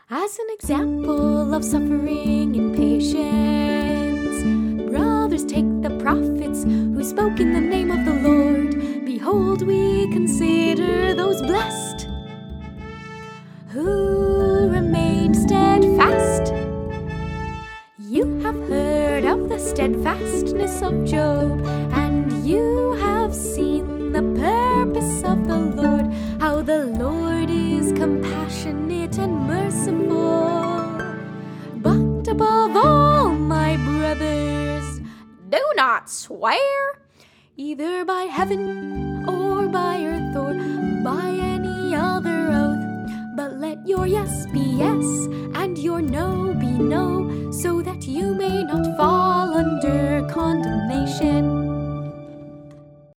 As an example of suffering and patience, brothers, take the prophets who spoke in the name of the Lord. Behold, we consider those blessed who remained steadfast. You have heard of the steadfastness of Job, and you have seen the purpose of the Lord, how the Lord is compassionate and merciful. But above all, my brothers, do not swear, either by heaven or by earth or by any other oath, but let your yes be yes and your no be no, so that you